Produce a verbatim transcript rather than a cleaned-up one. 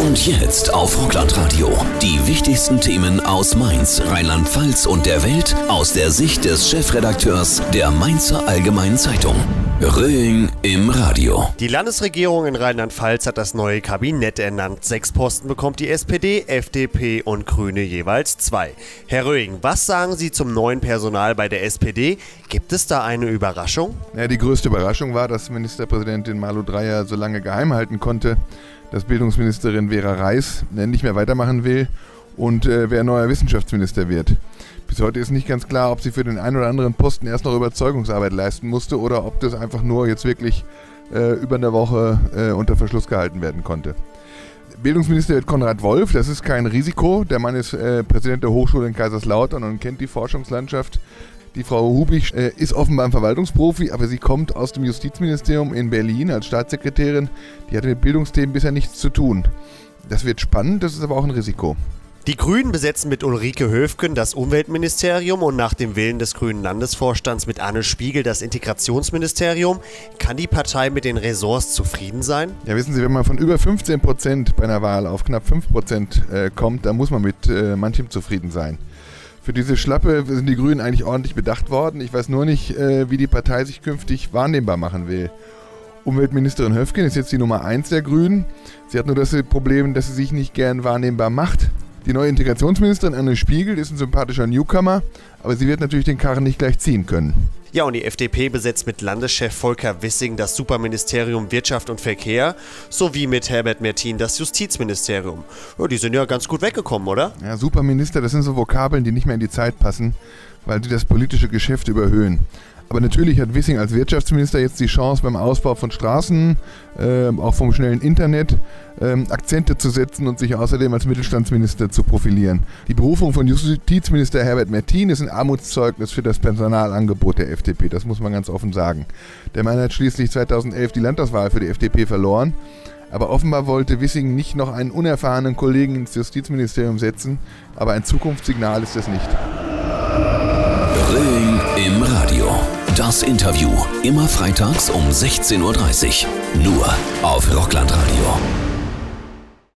Und jetzt auf Rockland-Radio. Die wichtigsten Themen aus Mainz, Rheinland-Pfalz und der Welt aus der Sicht des Chefredakteurs der Mainzer Allgemeinen Zeitung. Röing im Radio. Die Landesregierung in Rheinland-Pfalz hat das neue Kabinett ernannt. Sechs Posten bekommt die S P D, F D P und Grüne jeweils zwei. Herr Röing, was sagen Sie zum neuen Personal bei der S P D? Gibt es da eine Überraschung? Ja, die größte Überraschung war, dass Ministerpräsidentin Malu Dreyer so lange geheim halten konnte, dass Bildungsministerin Vera Reiß nicht mehr weitermachen will und äh, wer neuer Wissenschaftsminister wird. Bis heute ist nicht ganz klar, ob sie für den einen oder anderen Posten erst noch Überzeugungsarbeit leisten musste oder ob das einfach nur jetzt wirklich äh, über eine Woche äh, unter Verschluss gehalten werden konnte. Bildungsminister wird Konrad Wolf, das ist kein Risiko. Der Mann ist äh, Präsident der Hochschule in Kaiserslautern und kennt die Forschungslandschaft. Die Frau Hubig äh, ist offenbar ein Verwaltungsprofi, aber sie kommt aus dem Justizministerium in Berlin als Staatssekretärin. Die hatte mit Bildungsthemen bisher nichts zu tun. Das wird spannend, das ist aber auch ein Risiko. Die Grünen besetzen mit Ulrike Höfgen das Umweltministerium und nach dem Willen des Grünen Landesvorstands mit Anne Spiegel das Integrationsministerium. Kann die Partei mit den Ressorts zufrieden sein? Ja, wissen Sie, wenn man von über fünfzehn Prozent bei einer Wahl auf knapp fünf Prozent äh, kommt, dann muss man mit äh, manchem zufrieden sein. Für diese Schlappe sind die Grünen eigentlich ordentlich bedacht worden. Ich weiß nur nicht, äh, wie die Partei sich künftig wahrnehmbar machen will. Umweltministerin Höfgen ist jetzt die Nummer eins der Grünen. Sie hat nur das Problem, dass sie sich nicht gern wahrnehmbar macht. Die neue Integrationsministerin Anne Spiegel ist ein sympathischer Newcomer, aber sie wird natürlich den Karren nicht gleich ziehen können. Ja, und die F D P besetzt mit Landeschef Volker Wissing das Superministerium Wirtschaft und Verkehr sowie mit Herbert Mertin das Justizministerium. Ja, die sind ja ganz gut weggekommen, oder? Ja, Superminister, das sind so Vokabeln, die nicht mehr in die Zeit passen, weil sie das politische Geschäft überhöhen. Aber natürlich hat Wissing als Wirtschaftsminister jetzt die Chance, beim Ausbau von Straßen, äh, auch vom schnellen Internet, äh, Akzente zu setzen und sich außerdem als Mittelstandsminister zu profilieren. Die Berufung von Justizminister Herbert Mertin ist ein Armutszeugnis für das Personalangebot der F D P, das muss man ganz offen sagen. Der Mann hat schließlich zweitausendelf die Landtagswahl für die F D P verloren, aber offenbar wollte Wissing nicht noch einen unerfahrenen Kollegen ins Justizministerium setzen, aber ein Zukunftssignal ist das nicht. Röing im Radio. Das Interview immer freitags um sechzehn Uhr dreißig. Nur auf Rockland Radio.